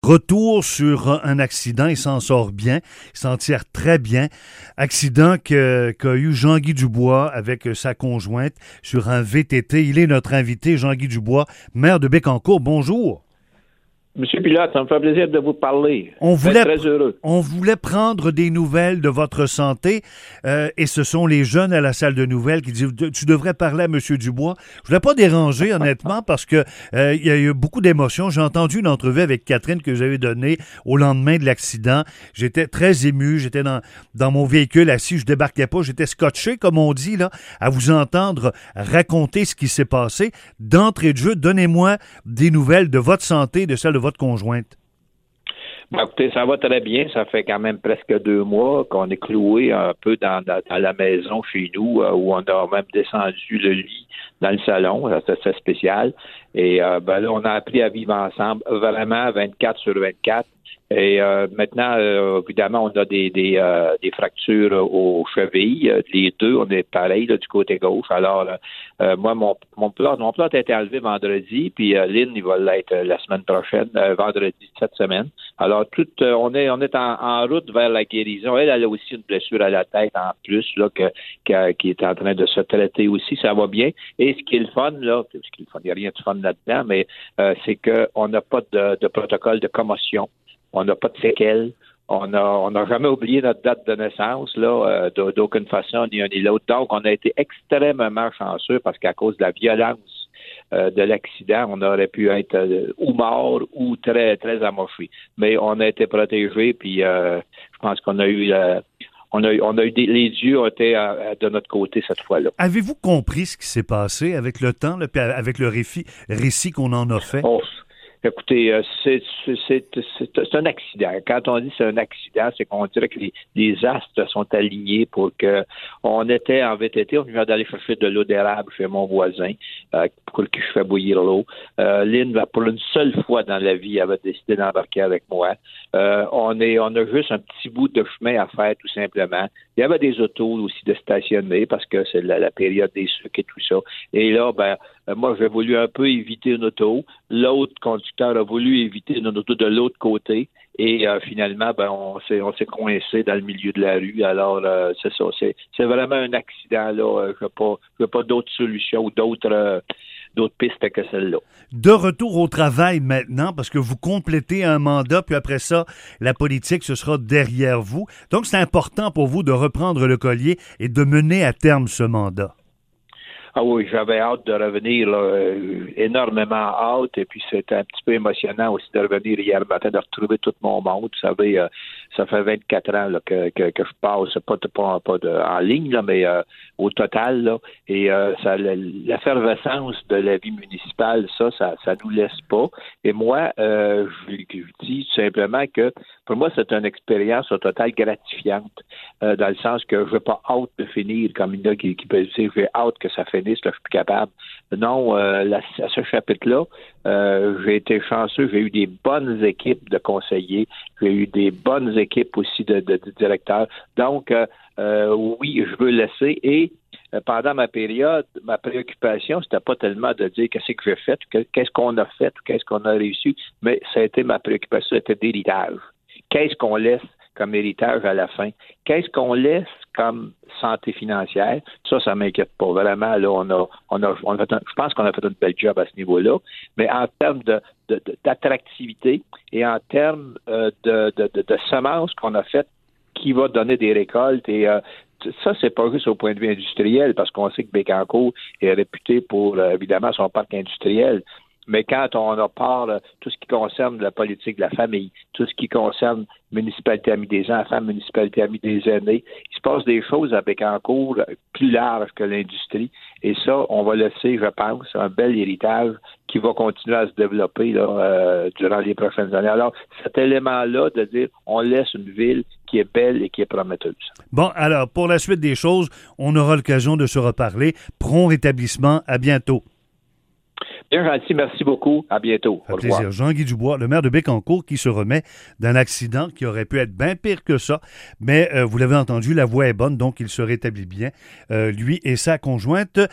Retour sur un accident, il s'en sort bien, il s'en tire très bien. Accident qu'a eu Jean-Guy Dubois avec sa conjointe sur un VTT. Il est notre invité, Jean-Guy Dubois, maire de Bécancour. Bonjour. Monsieur Pilote, ça me fait plaisir de vous parler. On Je suis très heureux. voulait prendre des nouvelles de votre santé et ce sont les jeunes à la salle de nouvelles qui disent « Tu devrais parler à M. Dubois ». Je voulais pas déranger, honnêtement, parce que il y a eu beaucoup d'émotions. J'ai entendu une entrevue avec Catherine que j'avais donnée au lendemain de l'accident. J'étais très ému. J'étais dans mon véhicule assis. Je débarquais pas. J'étais scotché, comme on dit, là, à vous entendre raconter ce qui s'est passé. D'entrée de jeu, donnez-moi des nouvelles de votre santé, de celle de votre conjointe. Écoutez, ça va très bien. Ça fait quand même presque 2 mois qu'on est cloué un peu dans la maison chez nous, où on a même descendu le lit dans le salon. C'est spécial. Et là, on a appris à vivre ensemble vraiment 24 sur 24. Et maintenant, évidemment, on a des fractures aux chevilles. Les deux, on est pareil là, du côté gauche. Alors, moi, mon plâtre a été enlevé vendredi, puis Lynn, il va l'être la semaine prochaine, vendredi cette semaine. Alors, on est en route vers la guérison. Elle a aussi une blessure à la tête en plus, là, qui est en train de se traiter aussi. Ça va bien. Et ce qui est le fun, là, il n'y a rien de fun là-dedans, mais c'est qu'on n'a pas de protocole de commotion. On n'a pas de séquelles. On n'a jamais oublié notre date de naissance, là, d'aucune façon, ni un ni l'autre. Donc, on a été extrêmement chanceux parce qu'à cause de la violence de l'accident, on aurait pu être ou mort ou très, très amoché. Mais on a été protégés, puis je pense qu'on a eu les dieux ont été de notre côté cette fois-là. Avez-vous compris ce qui s'est passé avec le temps, là, puis avec le récit qu'on en a fait? Oh. Écoutez, c'est un accident. Quand on dit c'est un accident, c'est qu'on dirait que les astres sont alignés pour que on était en VTT, on venait d'aller chercher de l'eau d'érable chez mon voisin pour que je fais bouillir l'eau. Lynn, pour une seule fois dans la vie, avait décidé d'embarquer avec moi. On a juste un petit bout de chemin à faire, tout simplement. Il y avait des autos aussi de stationner parce que c'est la période des sucres et tout ça. Et là, moi, j'ai voulu un peu éviter une auto. L'autre conducteur a voulu éviter une auto de l'autre côté. Et finalement, on s'est coincé dans le milieu de la rue. Alors, c'est ça. C'est vraiment un accident, là. Je n'ai pas d'autres solutions ou d'autres pistes que celle-là. De retour au travail maintenant, parce que vous complétez un mandat, puis après ça, la politique, ce sera derrière vous. Donc, c'est important pour vous de reprendre le collier et de mener à terme ce mandat. Ah oui, j'avais hâte de revenir, là, énormément hâte, et puis c'était un petit peu émotionnant aussi de revenir hier matin, de retrouver tout mon monde. Vous savez, ça fait 24 ans là, que je passe, pas en ligne, là, mais au total, là, et l'effervescence de la vie municipale, ça nous laisse pas. Et moi, je dis tout simplement que pour moi, c'est une expérience au total gratifiante, dans le sens que je n'ai pas hâte de finir, comme il y en a qui peuvent dire, j'ai hâte que ça finisse, là, je suis plus capable. Non, à ce chapitre-là, j'ai été chanceux, j'ai eu des bonnes équipes de conseillers, j'ai eu des bonnes équipes aussi de directeurs. Donc, oui, je veux laisser. Et pendant ma période, ma préoccupation, c'était pas tellement de dire qu'est-ce que j'ai fait, qu'est-ce qu'on a fait, ou qu'est-ce qu'on a réussi, mais ça a été ma préoccupation, c'était d'héritage. Qu'est-ce qu'on laisse comme héritage à la fin? Qu'est-ce qu'on laisse comme santé financière? Ça m'inquiète pas. Vraiment, là, je pense qu'on a fait un bel job à ce niveau-là. Mais en termes d'attractivité et en termes de semences qu'on a faites, qui va donner des récoltes et ça, c'est pas juste au point de vue industriel, parce qu'on sait que Bécancour est réputé pour, évidemment, son parc industriel. Mais quand on a part tout ce qui concerne la politique de la famille, tout ce qui concerne municipalité amie des enfants, municipalité amie des aînés, il se passe des choses à Bécancour plus larges que l'industrie. Et ça, on va laisser, je pense, un bel héritage qui va continuer à se développer là, durant les prochaines années. Alors, cet élément-là de dire on laisse une ville qui est belle et qui est prometteuse. Bon, alors, pour la suite des choses, on aura l'occasion de se reparler. Prompt rétablissement. À bientôt. Bien gentil, merci beaucoup. À bientôt. Au revoir. Plaisir. Jean-Guy Dubois, le maire de Bécancour, qui se remet d'un accident qui aurait pu être bien pire que ça. Mais vous l'avez entendu, la voix est bonne, donc il se rétablit bien, lui et sa conjointe.